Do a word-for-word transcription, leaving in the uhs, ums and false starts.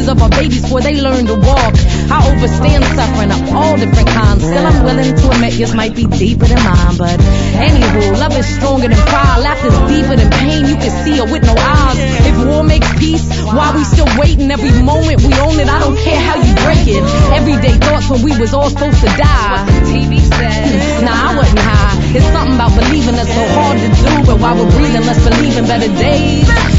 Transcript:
lives of our babies before they learn to walk. I overstand suffering of all different kinds. Still I'm willing to admit yours might be deeper than mine. But anywho, love is stronger than pride. Laughter's deeper than pain. You can see it with no eyes. If war makes peace, why we still waiting? Every moment we own it, I don't care how you break it. Everyday thoughts when we was all supposed to die. T V said, nah, I wasn't high. It's something about believing that's so hard to do. But while we're breathing, let's believe in better days.